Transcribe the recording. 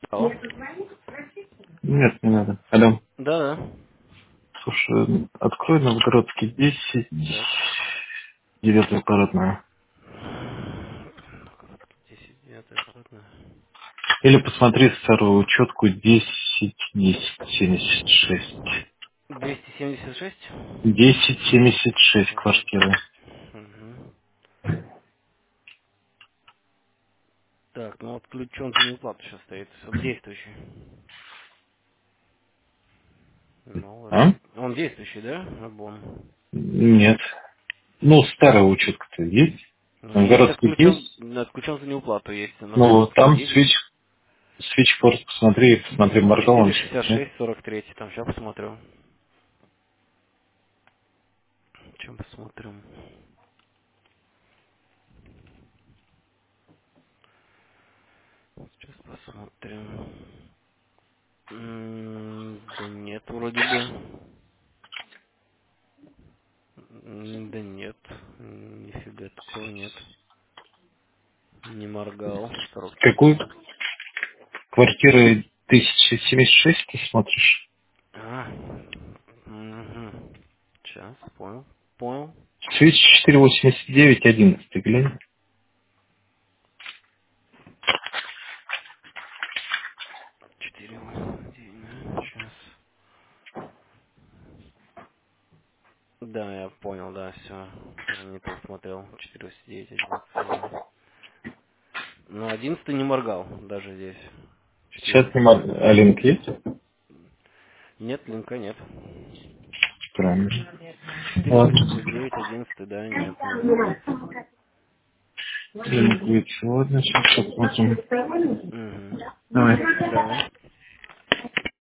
Алло. Нет, не надо. Алло. Да, да. Слушай, открой Новгородский 10, Так. 9 аппаратная. Короткий 10, 9 обратно. Или посмотри старую учетку 10, 10, 76. 276? 10, 76 70. квартира. Угу. Так, ну отключен за неуплату сейчас стоит. Он действующий. Мало А? ли. Он действующий, да? Обон. Нет. Ну, старая учетка-то есть. Ну есть Новгородский есть. отключен за неуплату есть. Ну, Новгородский там есть. свич посмотри, моргал он сейчас, нет? 466-43. Там сейчас посмотрю. Чем посмотрю? Сейчас посмотрим. Да нет, вроде бы. Да нет, нифига такого нет. Не моргал. 43. Какую квартиру 1076 ты смотришь? А, угу. Сейчас, понял. Понял. Свич 489, 11, глянь. 4, 9, сейчас. Да, я понял, да, все. Не то смотрел. 489, 11. Ну, 11 не моргал, даже здесь. Сейчас 4. нема... А линк есть? Нет, линка нет. Правильно. Ладно. 489, 11, да, нет, не было. Линк будет сегодня, сейчас посмотрим. Угу. Давай. Да.